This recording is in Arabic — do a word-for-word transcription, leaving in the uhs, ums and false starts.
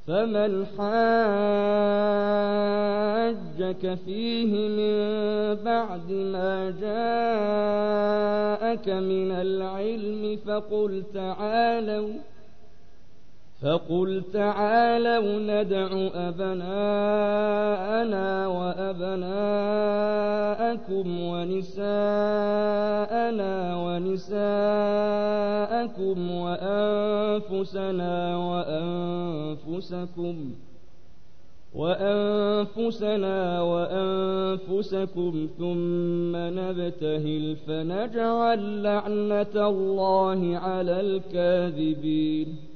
فمن حاجك فيه من بعد ما جاءك من العلم فقل تعالوا فقل تعالوا ندع أبناءنا وأبناءكم ونساءنا ونساءكم وأنفسنا وأنفسكم وأنفسنا وأنفسكم ثم نبتهل فنجعل لعنة الله على الكاذبين